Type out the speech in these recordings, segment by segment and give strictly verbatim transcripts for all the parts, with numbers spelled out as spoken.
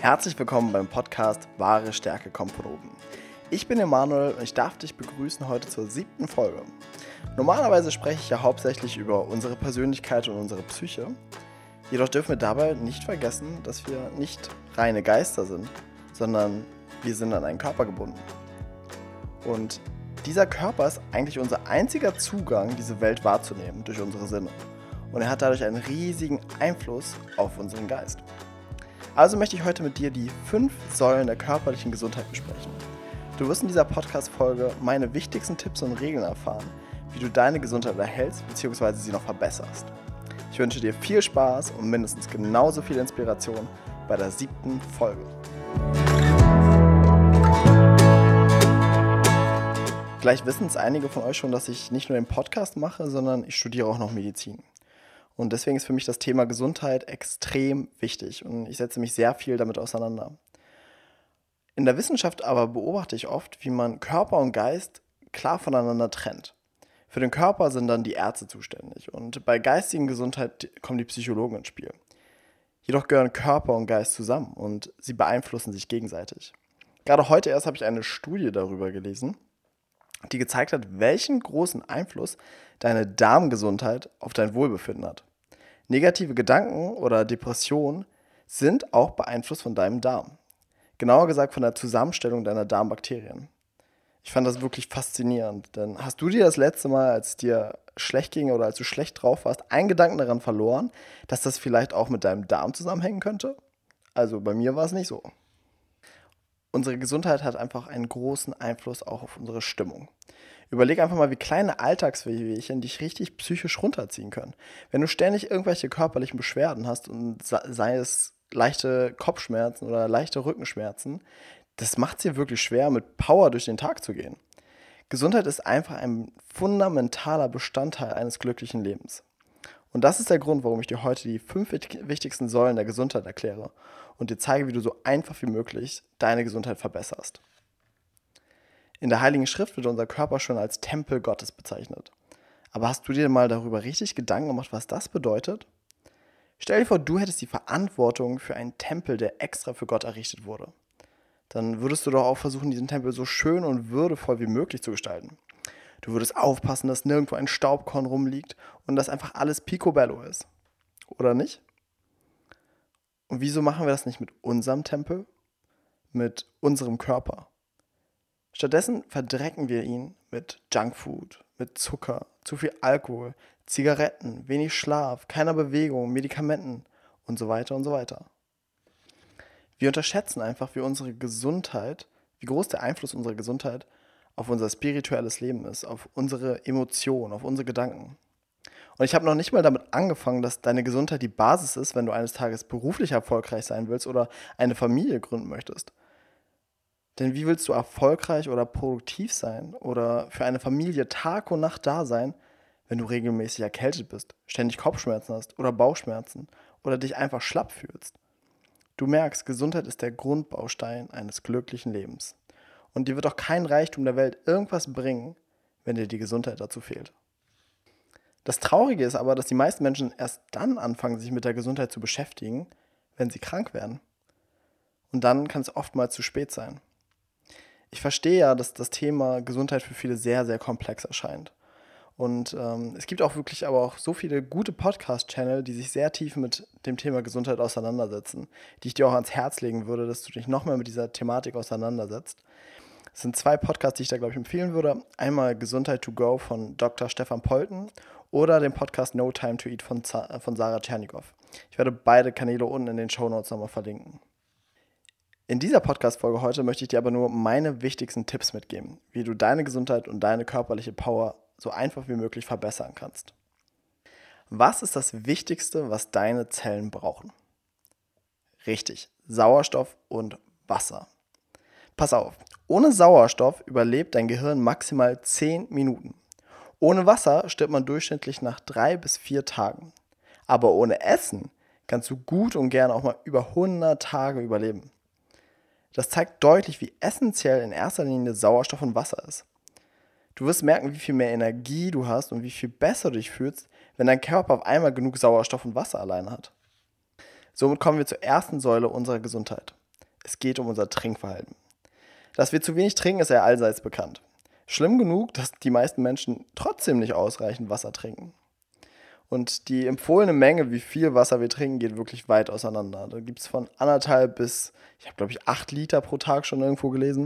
Herzlich willkommen beim Podcast Wahre Stärke kommt von oben. Ich bin Emanuel und ich darf dich begrüßen heute zur siebten Folge. Normalerweise spreche ich ja hauptsächlich über unsere Persönlichkeit und unsere Psyche. Jedoch dürfen wir dabei nicht vergessen, dass wir nicht reine Geister sind, sondern wir sind an einen Körper gebunden. Und dieser Körper ist eigentlich unser einziger Zugang, diese Welt wahrzunehmen durch unsere Sinne. Und er hat dadurch einen riesigen Einfluss auf unseren Geist. Also möchte ich heute mit dir die fünf Säulen der körperlichen Gesundheit besprechen. Du wirst in dieser Podcast-Folge meine wichtigsten Tipps und Regeln erfahren, wie du deine Gesundheit erhältst bzw. sie noch verbesserst. Ich wünsche dir viel Spaß und mindestens genauso viel Inspiration bei der siebten Folge. Vielleicht wissen es einige von euch schon, dass ich nicht nur den Podcast mache, sondern ich studiere auch noch Medizin. Und deswegen ist für mich das Thema Gesundheit extrem wichtig und ich setze mich sehr viel damit auseinander. In der Wissenschaft aber beobachte ich oft, wie man Körper und Geist klar voneinander trennt. Für den Körper sind dann die Ärzte zuständig und bei geistigen Gesundheit kommen die Psychologen ins Spiel. Jedoch gehören Körper und Geist zusammen und sie beeinflussen sich gegenseitig. Gerade heute erst habe ich eine Studie darüber gelesen, die gezeigt hat, welchen großen Einfluss deine Darmgesundheit auf dein Wohlbefinden hat. Negative Gedanken oder Depressionen sind auch beeinflusst von deinem Darm. Genauer gesagt von der Zusammenstellung deiner Darmbakterien. Ich fand das wirklich faszinierend, denn hast du dir das letzte Mal, als es dir schlecht ging oder als du schlecht drauf warst, einen Gedanken daran verloren, dass das vielleicht auch mit deinem Darm zusammenhängen könnte? Also bei mir war es nicht so. Unsere Gesundheit hat einfach einen großen Einfluss auch auf unsere Stimmung. Überleg einfach mal, wie kleine Alltagswehwehchen dich richtig psychisch runterziehen können. Wenn du ständig irgendwelche körperlichen Beschwerden hast, und sei es leichte Kopfschmerzen oder leichte Rückenschmerzen, das macht es dir wirklich schwer, mit Power durch den Tag zu gehen. Gesundheit ist einfach ein fundamentaler Bestandteil eines glücklichen Lebens. Und das ist der Grund, warum ich dir heute die fünf wichtigsten Säulen der Gesundheit erkläre und dir zeige, wie du so einfach wie möglich deine Gesundheit verbesserst. In der Heiligen Schrift wird unser Körper schon als Tempel Gottes bezeichnet. Aber hast du dir mal darüber richtig Gedanken gemacht, was das bedeutet? Stell dir vor, du hättest die Verantwortung für einen Tempel, der extra für Gott errichtet wurde. Dann würdest du doch auch versuchen, diesen Tempel so schön und würdevoll wie möglich zu gestalten. Du würdest aufpassen, dass nirgendwo ein Staubkorn rumliegt und dass einfach alles picobello ist. Oder nicht? Und wieso machen wir das nicht mit unserem Tempel? Mit unserem Körper? Stattdessen verdrecken wir ihn mit Junkfood, mit Zucker, zu viel Alkohol, Zigaretten, wenig Schlaf, keiner Bewegung, Medikamenten und so weiter und so weiter. Wir unterschätzen einfach, wie unsere Gesundheit, wie groß der Einfluss unserer Gesundheit auf unser spirituelles Leben ist, auf unsere Emotionen, auf unsere Gedanken. Und ich habe noch nicht mal damit angefangen, dass deine Gesundheit die Basis ist, wenn du eines Tages beruflich erfolgreich sein willst oder eine Familie gründen möchtest. Denn wie willst du erfolgreich oder produktiv sein oder für eine Familie Tag und Nacht da sein, wenn du regelmäßig erkältet bist, ständig Kopfschmerzen hast oder Bauchschmerzen oder dich einfach schlapp fühlst? Du merkst, Gesundheit ist der Grundbaustein eines glücklichen Lebens. Und dir wird auch kein Reichtum der Welt irgendwas bringen, wenn dir die Gesundheit dazu fehlt. Das Traurige ist aber, dass die meisten Menschen erst dann anfangen, sich mit der Gesundheit zu beschäftigen, wenn sie krank werden. Und dann kann es oftmals zu spät sein. Ich verstehe ja, dass das Thema Gesundheit für viele sehr, sehr komplex erscheint. Und ähm, es gibt auch wirklich aber auch so viele gute Podcast-Channel, die sich sehr tief mit dem Thema Gesundheit auseinandersetzen, die ich dir auch ans Herz legen würde, dass du dich noch mehr mit dieser Thematik auseinandersetzt. Es sind zwei Podcasts, die ich da, glaube ich, empfehlen würde. Einmal Gesundheit to go von Doktor Stefan Polten oder den Podcast No Time to Eat von, Z- von Sarah Tschernikow. Ich werde beide Kanäle unten in den Shownotes nochmal verlinken. In dieser Podcast-Folge heute möchte ich dir aber nur meine wichtigsten Tipps mitgeben, wie du deine Gesundheit und deine körperliche Power so einfach wie möglich verbessern kannst. Was ist das Wichtigste, was deine Zellen brauchen? Richtig, Sauerstoff und Wasser. Pass auf, ohne Sauerstoff überlebt dein Gehirn maximal zehn Minuten. Ohne Wasser stirbt man durchschnittlich nach drei bis vier Tagen. Aber ohne Essen kannst du gut und gerne auch mal über hundert Tage überleben. Das zeigt deutlich, wie essentiell in erster Linie Sauerstoff und Wasser ist. Du wirst merken, wie viel mehr Energie du hast und wie viel besser du dich fühlst, wenn dein Körper auf einmal genug Sauerstoff und Wasser alleine hat. Somit kommen wir zur ersten Säule unserer Gesundheit. Es geht um unser Trinkverhalten. Dass wir zu wenig trinken, ist ja allseits bekannt. Schlimm genug, dass die meisten Menschen trotzdem nicht ausreichend Wasser trinken. Und die empfohlene Menge, wie viel Wasser wir trinken, geht wirklich weit auseinander. Da gibt es von anderthalb bis, ich habe glaube ich, acht Liter pro Tag schon irgendwo gelesen.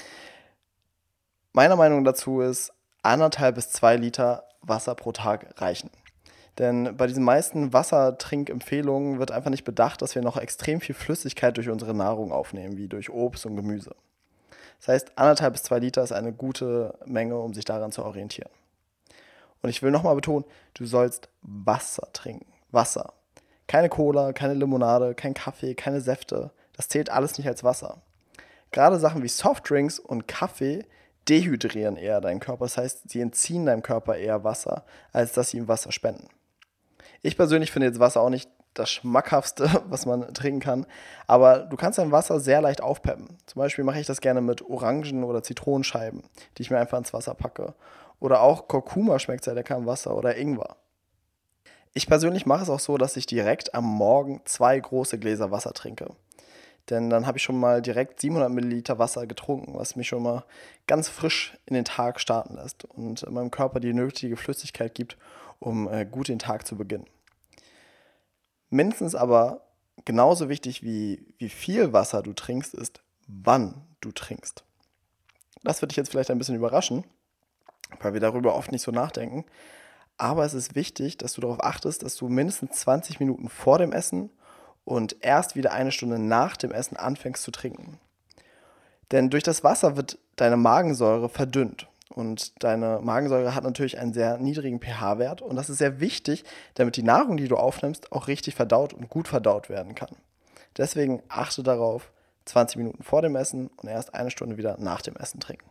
Meine Meinung dazu ist, anderthalb bis zwei Liter Wasser pro Tag reichen. Denn bei diesen meisten Wassertrinkempfehlungen wird einfach nicht bedacht, dass wir noch extrem viel Flüssigkeit durch unsere Nahrung aufnehmen, wie durch Obst und Gemüse. Das heißt, anderthalb bis zwei Liter ist eine gute Menge, um sich daran zu orientieren. Und ich will nochmal betonen, du sollst Wasser trinken. Wasser. Keine Cola, keine Limonade, kein Kaffee, keine Säfte. Das zählt alles nicht als Wasser. Gerade Sachen wie Softdrinks und Kaffee dehydrieren eher deinen Körper. Das heißt, sie entziehen deinem Körper eher Wasser, als dass sie ihm Wasser spenden. Ich persönlich finde jetzt Wasser auch nicht das Schmackhaftste, was man trinken kann. Aber du kannst dein Wasser sehr leicht aufpeppen. Zum Beispiel mache ich das gerne mit Orangen- oder Zitronenscheiben, die ich mir einfach ins Wasser packe. Oder auch Kurkuma schmeckt sehr lecker im Wasser oder Ingwer. Ich persönlich mache es auch so, dass ich direkt am Morgen zwei große Gläser Wasser trinke. Denn dann habe ich schon mal direkt siebenhundert Milliliter Wasser getrunken, was mich schon mal ganz frisch in den Tag starten lässt und meinem Körper die nötige Flüssigkeit gibt, um äh, gut den Tag zu beginnen. Mindestens aber genauso wichtig wie wie viel Wasser du trinkst, ist, wann du trinkst. Das wird dich jetzt vielleicht ein bisschen überraschen, weil wir darüber oft nicht so nachdenken. Aber es ist wichtig, dass du darauf achtest, dass du mindestens zwanzig Minuten vor dem Essen und erst wieder eine Stunde nach dem Essen anfängst zu trinken. Denn durch das Wasser wird deine Magensäure verdünnt. Und deine Magensäure hat natürlich einen sehr niedrigen pH-Wert. Und das ist sehr wichtig, damit die Nahrung, die du aufnimmst, auch richtig verdaut und gut verdaut werden kann. Deswegen achte darauf, zwanzig Minuten vor dem Essen und erst eine Stunde wieder nach dem Essen trinken.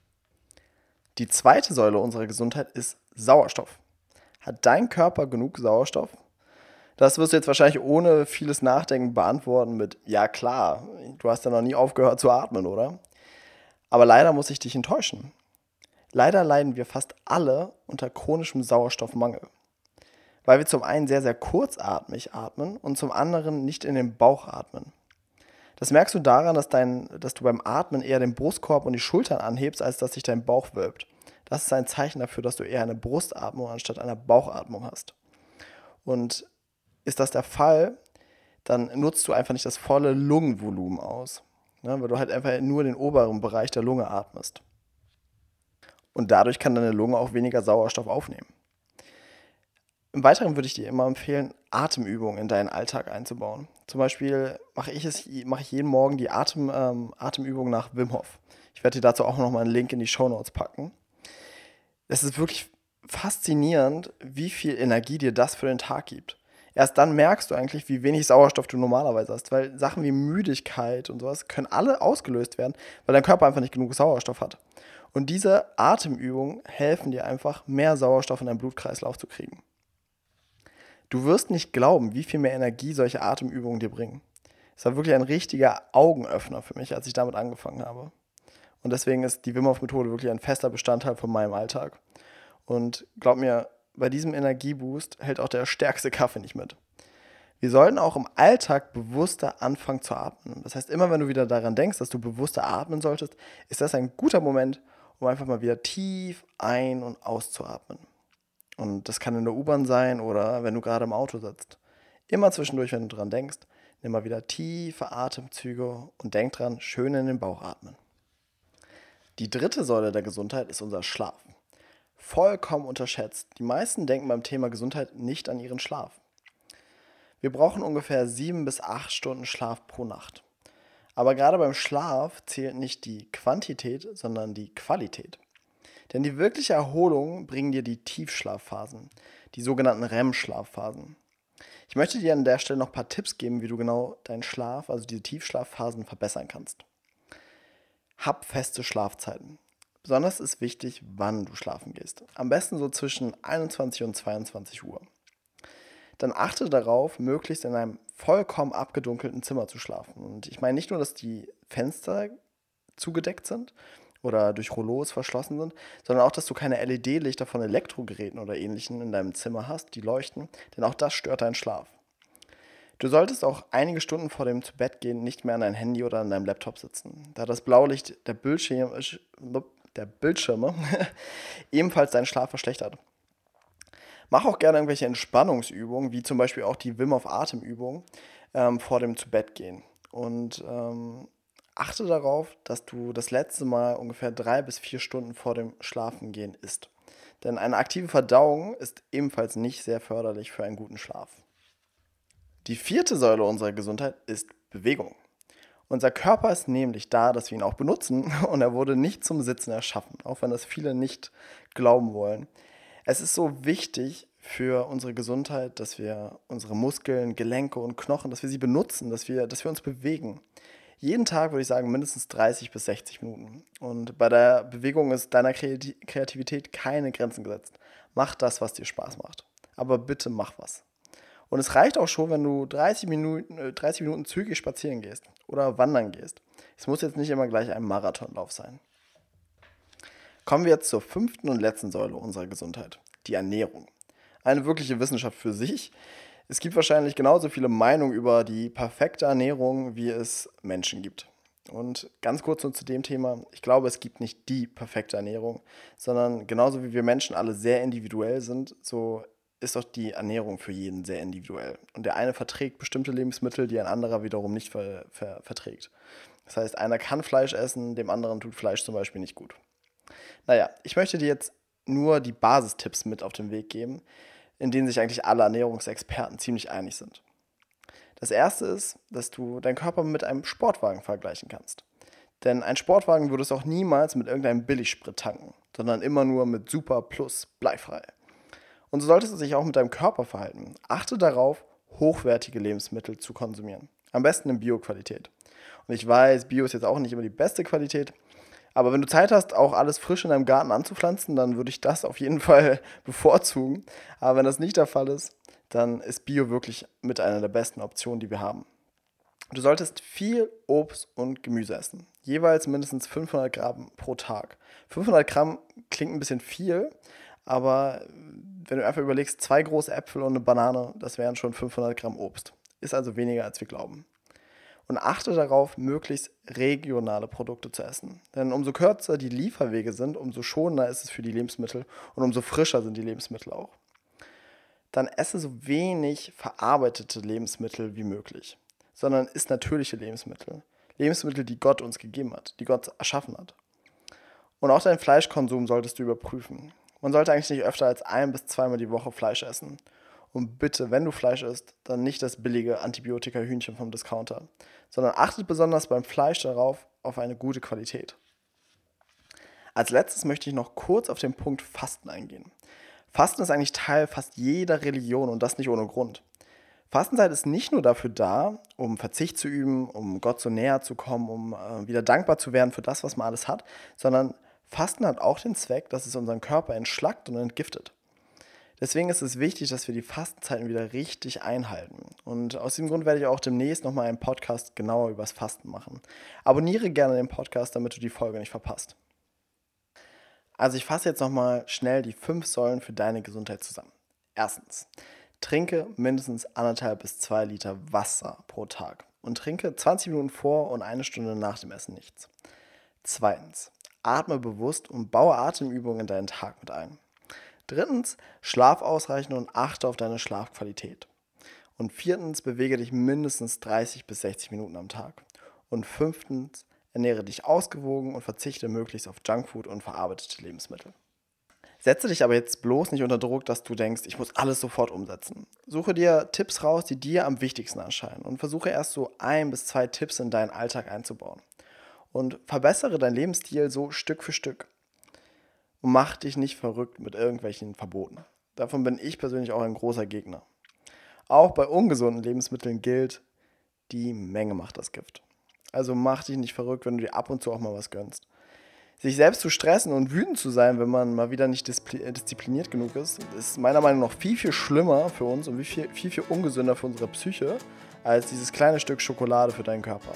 Die zweite Säule unserer Gesundheit ist Sauerstoff. Hat dein Körper genug Sauerstoff? Das wirst du jetzt wahrscheinlich ohne vieles Nachdenken beantworten mit ja klar, du hast ja noch nie aufgehört zu atmen, oder? Aber leider muss ich dich enttäuschen. Leider leiden wir fast alle unter chronischem Sauerstoffmangel, weil wir zum einen sehr, sehr kurzatmig atmen und zum anderen nicht in den Bauch atmen. Das merkst du daran, dass, dein, dass du beim Atmen eher den Brustkorb und die Schultern anhebst, als dass sich dein Bauch wölbt. Das ist ein Zeichen dafür, dass du eher eine Brustatmung anstatt einer Bauchatmung hast. Und ist das der Fall, dann nutzt du einfach nicht das volle Lungenvolumen aus, ne, weil du halt einfach nur den oberen Bereich der Lunge atmest. Und dadurch kann deine Lunge auch weniger Sauerstoff aufnehmen. Im Weiteren würde ich dir immer empfehlen, Atemübungen in deinen Alltag einzubauen. Zum Beispiel mache ich, es, mache ich jeden Morgen die Atem, ähm, Atemübung nach Wim Hof. Ich werde dir dazu auch nochmal einen Link in die Shownotes packen. Es ist wirklich faszinierend, wie viel Energie dir das für den Tag gibt. Erst dann merkst du eigentlich, wie wenig Sauerstoff du normalerweise hast, weil Sachen wie Müdigkeit und sowas können alle ausgelöst werden, weil dein Körper einfach nicht genug Sauerstoff hat. Und diese Atemübungen helfen dir einfach, mehr Sauerstoff in deinen Blutkreislauf zu kriegen. Du wirst nicht glauben, wie viel mehr Energie solche Atemübungen dir bringen. Es war wirklich ein richtiger Augenöffner für mich, als ich damit angefangen habe. Und deswegen ist die Wim Hof Methode wirklich ein fester Bestandteil von meinem Alltag. Und glaub mir, bei diesem Energieboost hält auch der stärkste Kaffee nicht mit. Wir sollten auch im Alltag bewusster anfangen zu atmen. Das heißt, immer wenn du wieder daran denkst, dass du bewusster atmen solltest, ist das ein guter Moment, um einfach mal wieder tief ein- und auszuatmen. Und das kann in der U-Bahn sein oder wenn du gerade im Auto sitzt. Immer zwischendurch, wenn du dran denkst, nimm mal wieder tiefe Atemzüge und denk dran, schön in den Bauch atmen. Die dritte Säule der Gesundheit ist unser Schlaf. Vollkommen unterschätzt. Die meisten denken beim Thema Gesundheit nicht an ihren Schlaf. Wir brauchen ungefähr sieben bis acht Stunden Schlaf pro Nacht. Aber gerade beim Schlaf zählt nicht die Quantität, sondern die Qualität. Denn die wirkliche Erholung bringen dir die Tiefschlafphasen, die sogenannten R E M-Schlafphasen. Ich möchte dir an der Stelle noch ein paar Tipps geben, wie du genau deinen Schlaf, also diese Tiefschlafphasen, verbessern kannst. Hab feste Schlafzeiten. Besonders ist wichtig, wann du schlafen gehst. Am besten so zwischen einundzwanzig und zweiundzwanzig Uhr. Dann achte darauf, möglichst in einem vollkommen abgedunkelten Zimmer zu schlafen. Und ich meine nicht nur, dass die Fenster zugedeckt sind oder durch Rollos verschlossen sind, sondern auch, dass du keine L E D-Lichter von Elektrogeräten oder Ähnlichem in deinem Zimmer hast, die leuchten, denn auch das stört deinen Schlaf. Du solltest auch einige Stunden vor dem Zubettgehen nicht mehr an dein Handy oder an deinem Laptop sitzen, da das Blaulicht der Bildschirm, der Bildschirme ebenfalls deinen Schlaf verschlechtert. Mach auch gerne irgendwelche Entspannungsübungen, wie zum Beispiel auch die Wim Hof Atemübung ähm, vor dem Zubettgehen. Und ähm, achte darauf, dass du das letzte Mal ungefähr drei bis vier Stunden vor dem Schlafengehen isst. Denn eine aktive Verdauung ist ebenfalls nicht sehr förderlich für einen guten Schlaf. Die vierte Säule unserer Gesundheit ist Bewegung. Unser Körper ist nämlich da, dass wir ihn auch benutzen, und er wurde nicht zum Sitzen erschaffen, auch wenn das viele nicht glauben wollen. Es ist so wichtig für unsere Gesundheit, dass wir unsere Muskeln, Gelenke und Knochen, dass wir sie benutzen, dass wir, dass wir uns bewegen. Jeden Tag würde ich sagen mindestens dreißig bis sechzig Minuten. Und bei der Bewegung ist deiner Kreati- Kreativität keine Grenzen gesetzt. Mach das, was dir Spaß macht. Aber bitte mach was. Und es reicht auch schon, wenn du dreißig Minuten, äh, dreißig Minuten zügig spazieren gehst oder wandern gehst. Es muss jetzt nicht immer gleich ein Marathonlauf sein. Kommen wir jetzt zur fünften und letzten Säule unserer Gesundheit, die Ernährung. Eine wirkliche Wissenschaft für sich. Es gibt wahrscheinlich genauso viele Meinungen über die perfekte Ernährung, wie es Menschen gibt. Und ganz kurz nur zu dem Thema, ich glaube, es gibt nicht die perfekte Ernährung, sondern genauso wie wir Menschen alle sehr individuell sind, so ist auch die Ernährung für jeden sehr individuell. Und der eine verträgt bestimmte Lebensmittel, die ein anderer wiederum nicht ver- ver- verträgt. Das heißt, einer kann Fleisch essen, dem anderen tut Fleisch zum Beispiel nicht gut. Naja, ich möchte dir jetzt nur die Basistipps mit auf den Weg geben, in denen sich eigentlich alle Ernährungsexperten ziemlich einig sind. Das erste ist, dass du deinen Körper mit einem Sportwagen vergleichen kannst. Denn ein Sportwagen würdest du auch niemals mit irgendeinem Billigsprit tanken, sondern immer nur mit Super Plus bleifrei. Und so solltest du dich auch mit deinem Körper verhalten. Achte darauf, hochwertige Lebensmittel zu konsumieren. Am besten in Bio-Qualität. Und ich weiß, Bio ist jetzt auch nicht immer die beste Qualität, aber wenn du Zeit hast, auch alles frisch in deinem Garten anzupflanzen, dann würde ich das auf jeden Fall bevorzugen. Aber wenn das nicht der Fall ist, dann ist Bio wirklich mit einer der besten Optionen, die wir haben. Du solltest viel Obst und Gemüse essen. Jeweils mindestens fünfhundert Gramm pro Tag. fünfhundert Gramm klingt ein bisschen viel, aber wenn du einfach überlegst, zwei große Äpfel und eine Banane, das wären schon fünfhundert Gramm Obst. Ist also weniger, als wir glauben. Und achte darauf, möglichst regionale Produkte zu essen. Denn umso kürzer die Lieferwege sind, umso schonender ist es für die Lebensmittel und umso frischer sind die Lebensmittel auch. Dann esse so wenig verarbeitete Lebensmittel wie möglich, sondern isst natürliche Lebensmittel. Lebensmittel, die Gott uns gegeben hat, die Gott erschaffen hat. Und auch deinen Fleischkonsum solltest du überprüfen. Man sollte eigentlich nicht öfter als ein- bis zweimal die Woche Fleisch essen. Und bitte, wenn du Fleisch isst, dann nicht das billige Antibiotika-Hühnchen vom Discounter, sondern achtet besonders beim Fleisch darauf auf eine gute Qualität. Als letztes möchte ich noch kurz auf den Punkt Fasten eingehen. Fasten ist eigentlich Teil fast jeder Religion und das nicht ohne Grund. Fastenzeit ist nicht nur dafür da, um Verzicht zu üben, um Gott so näher zu kommen, um äh, wieder dankbar zu werden für das, was man alles hat, sondern Fasten hat auch den Zweck, dass es unseren Körper entschlackt und entgiftet. Deswegen ist es wichtig, dass wir die Fastenzeiten wieder richtig einhalten. Und aus diesem Grund werde ich auch demnächst nochmal einen Podcast genauer über das Fasten machen. Abonniere gerne den Podcast, damit du die Folge nicht verpasst. Also ich fasse jetzt nochmal schnell die fünf Säulen für deine Gesundheit zusammen. Erstens, trinke mindestens anderthalb bis zwei Liter Wasser pro Tag und trinke zwanzig Minuten vor und eine Stunde nach dem Essen nichts. Zweitens, atme bewusst und baue Atemübungen in deinen Tag mit ein. Drittens, schlaf ausreichend und achte auf deine Schlafqualität. Und viertens, bewege dich mindestens dreißig bis sechzig Minuten am Tag. Und fünftens, ernähre dich ausgewogen und verzichte möglichst auf Junkfood und verarbeitete Lebensmittel. Setze dich aber jetzt bloß nicht unter Druck, dass du denkst, ich muss alles sofort umsetzen. Suche dir Tipps raus, die dir am wichtigsten erscheinen und versuche erst so ein bis zwei Tipps in deinen Alltag einzubauen. Und verbessere deinen Lebensstil so Stück für Stück. Und mach dich nicht verrückt mit irgendwelchen Verboten. Davon bin ich persönlich auch ein großer Gegner. Auch bei ungesunden Lebensmitteln gilt, die Menge macht das Gift. Also mach dich nicht verrückt, wenn du dir ab und zu auch mal was gönnst. Sich selbst zu stressen und wütend zu sein, wenn man mal wieder nicht diszipliniert genug ist, ist meiner Meinung nach viel, viel schlimmer für uns und viel, viel, viel ungesünder für unsere Psyche, als dieses kleine Stück Schokolade für deinen Körper.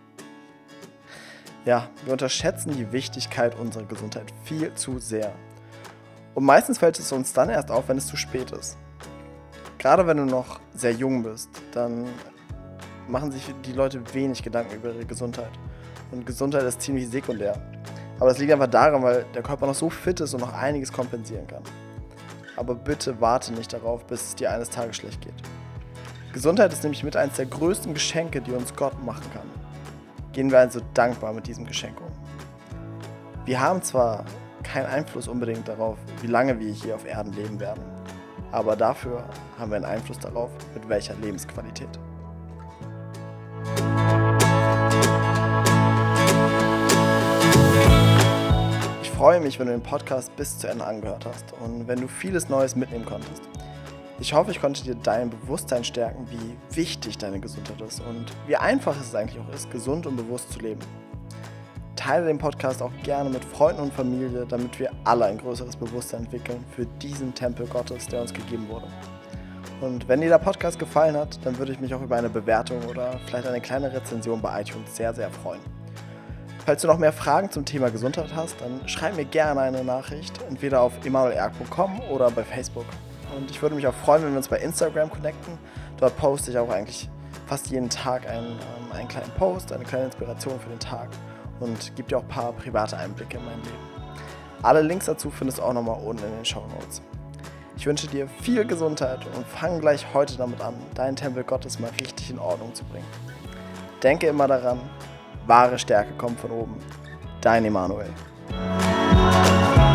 Ja, wir unterschätzen die Wichtigkeit unserer Gesundheit viel zu sehr. Und meistens fällt es uns dann erst auf, wenn es zu spät ist. Gerade wenn du noch sehr jung bist, dann machen sich die Leute wenig Gedanken über ihre Gesundheit. Und Gesundheit ist ziemlich sekundär. Aber das liegt einfach daran, weil der Körper noch so fit ist und noch einiges kompensieren kann. Aber bitte warte nicht darauf, bis es dir eines Tages schlecht geht. Gesundheit ist nämlich mit eines der größten Geschenke, die uns Gott machen kann. Gehen wir also dankbar mit diesem Geschenk um. Wir haben zwar keinen Einfluss unbedingt darauf, wie lange wir hier auf Erden leben werden, aber dafür haben wir einen Einfluss darauf, mit welcher Lebensqualität. Ich freue mich, wenn du den Podcast bis zu Ende angehört hast und wenn du vieles Neues mitnehmen konntest. Ich hoffe, ich konnte dir dein Bewusstsein stärken, wie wichtig deine Gesundheit ist und wie einfach es eigentlich auch ist, gesund und bewusst zu leben. Teile den Podcast auch gerne mit Freunden und Familie, damit wir alle ein größeres Bewusstsein entwickeln für diesen Tempel Gottes, der uns gegeben wurde. Und wenn dir der Podcast gefallen hat, dann würde ich mich auch über eine Bewertung oder vielleicht eine kleine Rezension bei iTunes sehr, sehr freuen. Falls du noch mehr Fragen zum Thema Gesundheit hast, dann schreib mir gerne eine Nachricht, entweder auf emanuel erk punkt com oder bei Facebook. Und ich würde mich auch freuen, wenn wir uns bei Instagram connecten. Dort poste ich auch eigentlich fast jeden Tag einen, ähm, einen kleinen Post, eine kleine Inspiration für den Tag und gebe dir auch ein paar private Einblicke in mein Leben. Alle Links dazu findest du auch nochmal unten in den Shownotes. Ich wünsche dir viel Gesundheit und fang gleich heute damit an, deinen Tempel Gottes mal richtig in Ordnung zu bringen. Denke immer daran, wahre Stärke kommt von oben. Dein Emanuel.